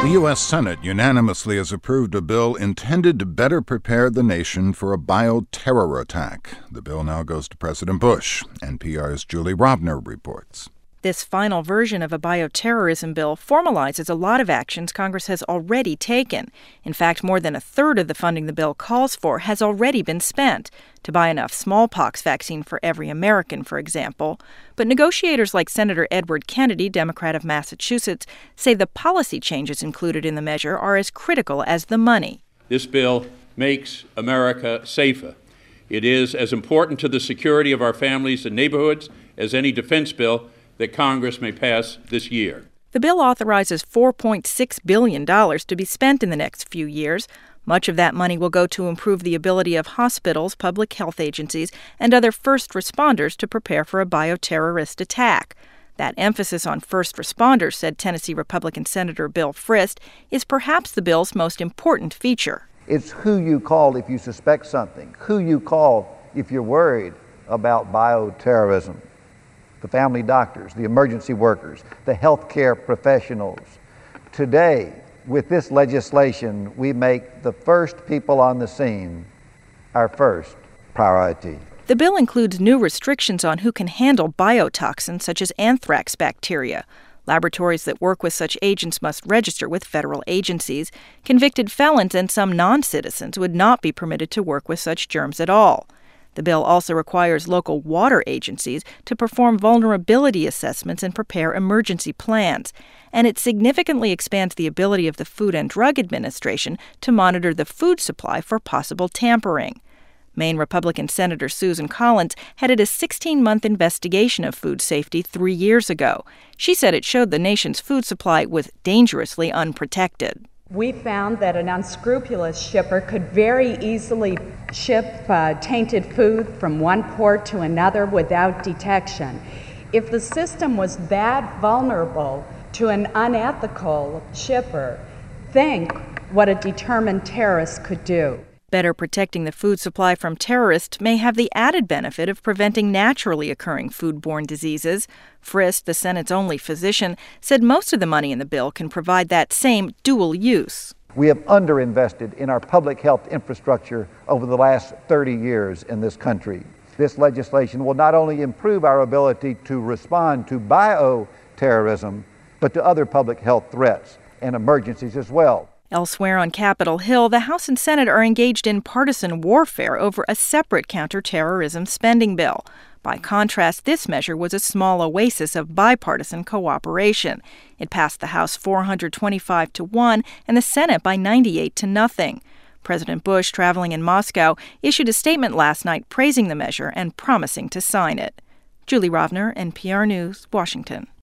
The U.S. Senate unanimously has approved a bill intended to better prepare the nation for a bioterror attack. The bill now goes to President Bush. NPR's Julie Rovner reports. This final version of a bioterrorism bill formalizes a lot of actions Congress has already taken. In fact, more than a third of the funding the bill calls for has already been spent to buy enough smallpox vaccine for every American, for example. But negotiators like Senator Edward Kennedy, Democrat of Massachusetts, say the policy changes included in the measure are as critical as the money. This bill makes America safer. It is as important to the security of our families and neighborhoods as any defense bill that Congress may pass this year. The bill authorizes $4.6 billion to be spent in the next few years. Much of that money will go to improve the ability of hospitals, public health agencies, and other first responders to prepare for a bioterrorist attack. That emphasis on first responders, said Tennessee Republican Senator Bill Frist, is perhaps the bill's most important feature. It's who you call if you suspect something, who you call if you're worried about bioterrorism. The family doctors, the emergency workers, the healthcare professionals. Today, with this legislation, we make the first people on the scene our first priority. The bill includes new restrictions on who can handle biotoxins such as anthrax bacteria. Laboratories that work with such agents must register with federal agencies. Convicted felons and some non-citizens would not be permitted to work with such germs at all. The bill also requires local water agencies to perform vulnerability assessments and prepare emergency plans. And it significantly expands the ability of the Food and Drug Administration to monitor the food supply for possible tampering. Maine Republican Senator Susan Collins headed a 16-month investigation of food safety 3 years ago. She said it showed the nation's food supply was dangerously unprotected. We found that an unscrupulous shipper could very easily ship tainted food from one port to another without detection. If the system was that vulnerable to an unethical shipper, think what a determined terrorist could do. Better protecting the food supply from terrorists may have the added benefit of preventing naturally occurring foodborne diseases. Frist, the Senate's only physician, said most of the money in the bill can provide that same dual use. We have underinvested in our public health infrastructure over the last 30 years in this country. This legislation will not only improve our ability to respond to bioterrorism, but to other public health threats and emergencies as well. Elsewhere on Capitol Hill, the House and Senate are engaged in partisan warfare over a separate counterterrorism spending bill. By contrast, this measure was a small oasis of bipartisan cooperation. It passed the House 425-1 and the Senate by 98-0. President Bush, traveling in Moscow, issued a statement last night praising the measure and promising to sign it. Julie Rovner, NPR News, Washington.